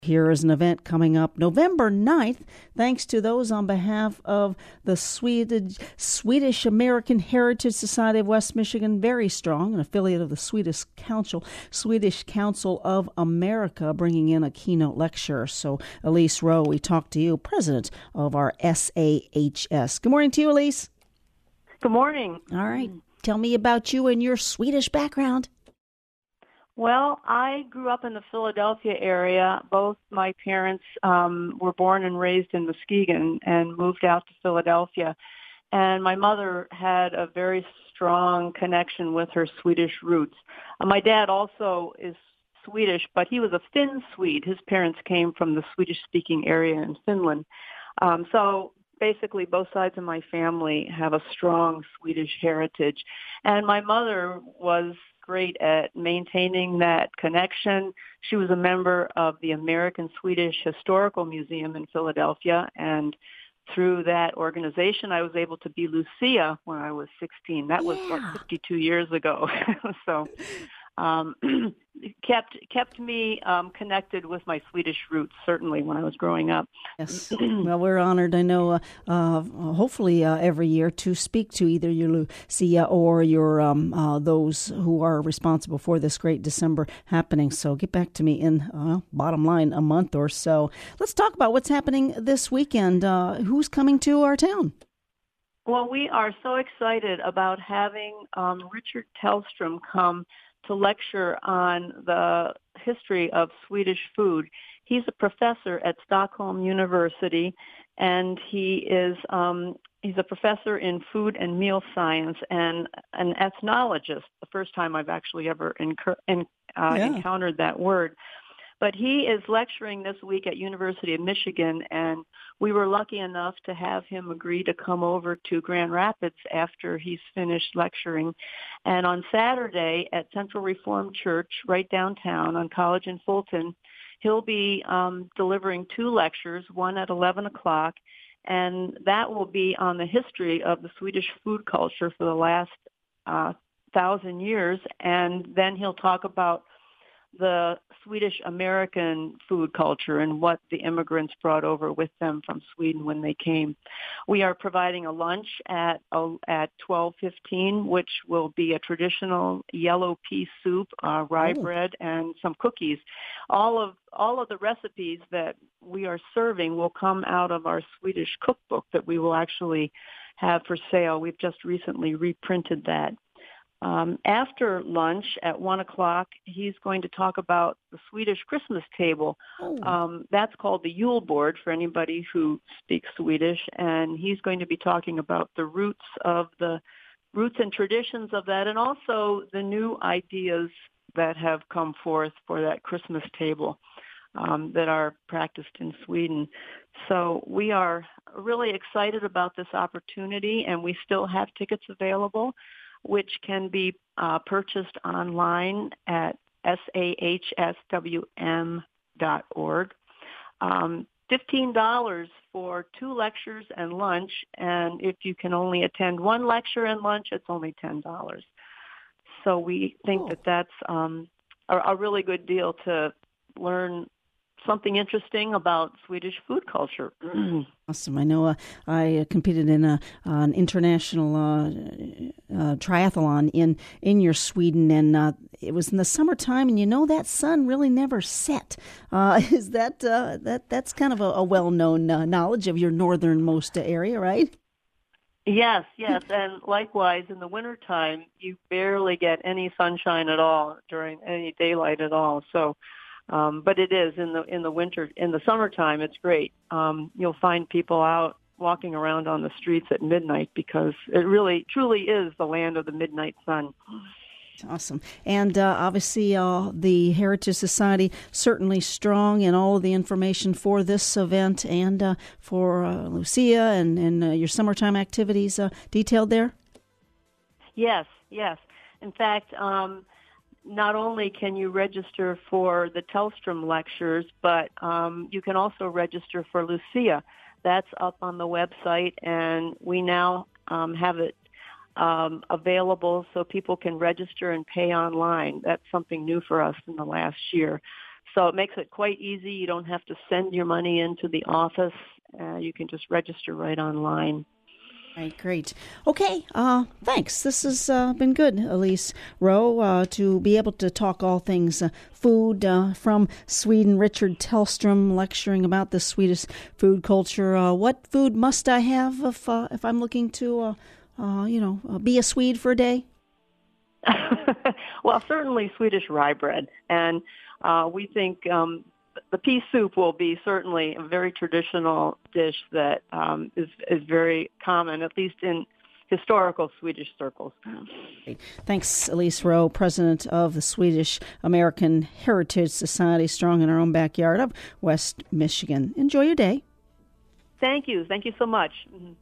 Here is an event coming up November 9th, thanks to those on behalf of the Swedish American Heritage Society of West Michigan, very strong, an affiliate of the Swedish Council of America, bringing in a keynote lecturer. So, Elise Rowe, we talk to you, president of our SAHS. Good morning to you, Elise. Good morning. All right. Tell me about you and your Swedish background. Well, I grew up in the Philadelphia area. Both my parents were born and raised in Muskegon and moved out to Philadelphia. And my mother had a very strong connection with her Swedish roots. My dad also is Swedish, but he was a Finn Swede. His parents came from the Swedish-speaking area in Finland. So basically, both sides of my family have a strong Swedish heritage. And my mother was great at maintaining that connection. She was a member of the American Swedish Historical Museum in Philadelphia, and through that organization, I was able to be Lucia when I was 16. That was like 52 years ago. So kept me connected with my Swedish roots, certainly, when I was growing up. Yes. Well, we're honored, I know, hopefully every year to speak to either your Lucia or your those who are responsible for this great December happening. So get back to me in, bottom line, a month or so. Let's talk about what's happening this weekend. Who's coming to our town? Well, we are so excited about having Richard Tellstrom come to lecture on the history of Swedish food. He's a professor at Stockholm University, and he's a professor in food and meal science and an ethnologist, the first time I've actually ever encountered that word. But he is lecturing this week at University of Michigan, and we were lucky enough to have him agree to come over to Grand Rapids after he's finished lecturing. And on Saturday at Central Reformed Church, right downtown on College and Fulton, he'll be delivering two lectures, one at 11 o'clock, and that will be on the history of the Swedish food culture for the last 1,000 years. And then he'll talk about the Swedish American food culture and what the immigrants brought over with them from Sweden when they came. We are providing a lunch at 12:15, which will be a traditional yellow pea soup, rye bread, and some cookies. All of the recipes that we are serving will come out of our Swedish cookbook that we will actually have for sale. We've just recently reprinted that. After lunch at 1 o'clock, he's going to talk about the Swedish Christmas table. That's called the Yule board for anybody who speaks Swedish, and he's going to be talking about the roots and traditions of that, and also the new ideas that have come forth for that Christmas table that are practiced in Sweden. So we are really excited about this opportunity, and we still have tickets available, which can be purchased online at sahswm.org. $15 for two lectures and lunch, and if you can only attend one lecture and lunch, it's only $10. So we think that that's a really good deal to learn something interesting about Swedish food culture. Awesome. I know I competed in an international triathlon in your Sweden, and it was in the summertime, and that sun really never set. Is that's kind of a well-known knowledge of your northernmost area, right? Yes, and likewise in the wintertime, you barely get any sunshine at all during any daylight at all. So but it is in the winter. In the summertime, it's great. You'll find people out walking around on the streets at midnight because it really, truly is the land of the midnight sun. Awesome. And obviously the Heritage Society certainly strong in all of the information for this event and for Lucia and your summertime activities detailed there? Yes. In fact, not only can you register for the Tellstrom lectures, but you can also register for Lucia. That's up on the website, and we now have it available so people can register and pay online. That's something new for us in the last year. So it makes it quite easy. You don't have to send your money into the office. You can just register right online. Right, great. Okay, thanks. This has been good, Elise Rowe, to be able to talk all things food from Sweden. Richard Tellstrom lecturing about the Swedish food culture. What food must I have if I'm looking to, be a Swede for a day? Well, certainly Swedish rye bread, and we think the pea soup will be certainly a very traditional dish that is very common, at least in historical Swedish circles. Thanks, Elise Rowe, president of the Swedish American Heritage Society, strong in our own backyard of West Michigan. Enjoy your day. Thank you. Thank you so much. Mm-hmm.